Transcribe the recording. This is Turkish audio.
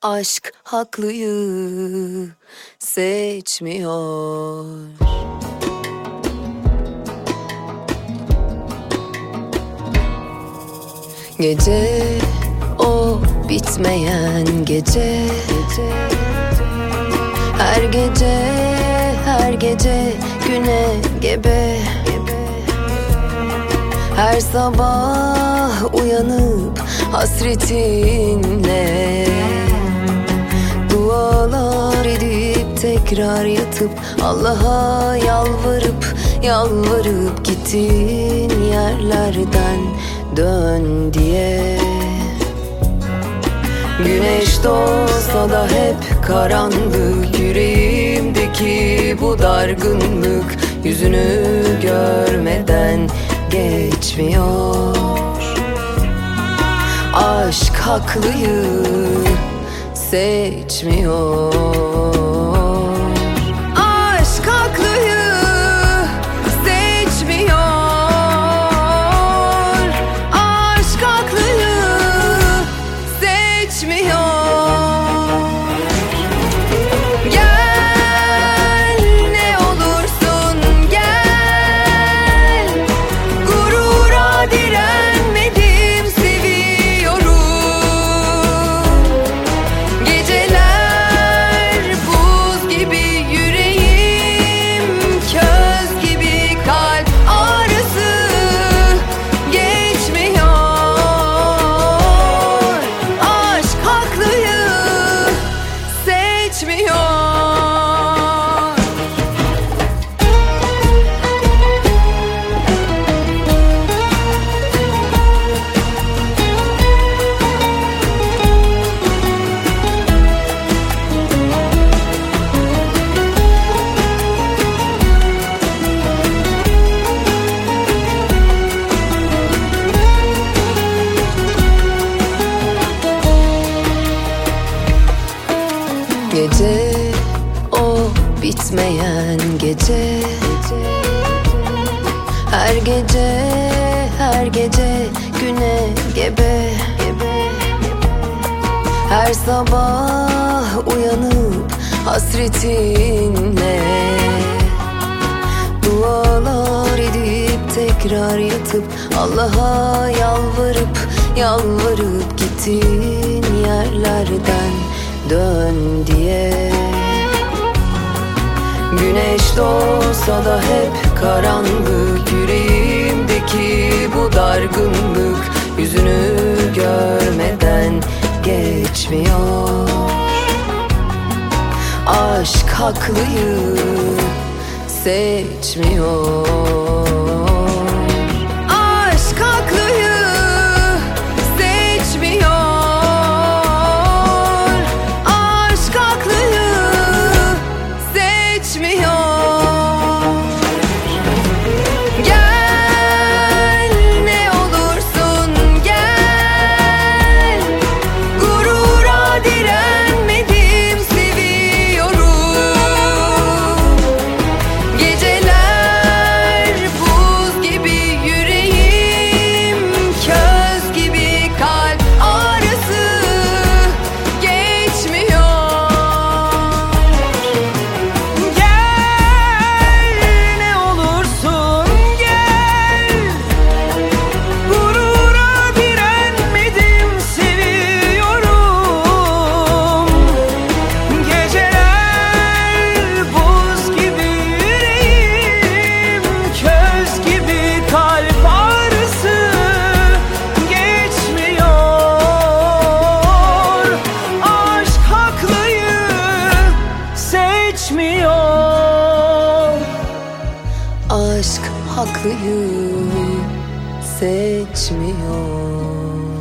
Aşk haklıyı seçmiyor. Gece o bitmeyen gece, her gece her gece güne gebe. Her sabah uyanıp hasretinle dualar edip tekrar yatıp Allah'a yalvarıp gittin yerlerden dön diye. Güneş doğsa da hep karanlık, yüreğimdeki bu dargınlık yüzünü görmeden geçmiyor. Aşk haklıyı seçmiyor. Aşk haklıyı seçmiyor. Aşk haklıyı seçmiyor. Gel ne olursun gel, gurura direnmedim seviyorum. Geceler buz gibi yüreğim, köz gibi kalp ağrısı geçmiyor. Aşk haklıyı seçmiyor. Gece o bitmeyen gece, her gece güne gebe. Her sabah uyanıp hasretinle dualar edip tekrar yatıp Allah'a yalvarıp gittin yerlerden dön diye. Güneş doğsa da hep karanlık, yüreğimdeki bu dargınlık yüzünü görmeden geçmiyor. Aşk haklıyı seçmiyor. Aşk haklıyı seçmiyor. Aşk haklıyı seçmiyor. Gel ne olursun gel, gurura direnmedim seviyorum. Geceler buz gibi yüreğim, köz gibi kalp ağrısı geçmiyor. Gel ne olursun gel, gurura direnmedim seviyorum. Geceler buz gibi yüreğim, köz gibi kalp ağrısı geçmiyor. Aşk haklıyı seçmiyor. Aşk haklıyı seçmiyor.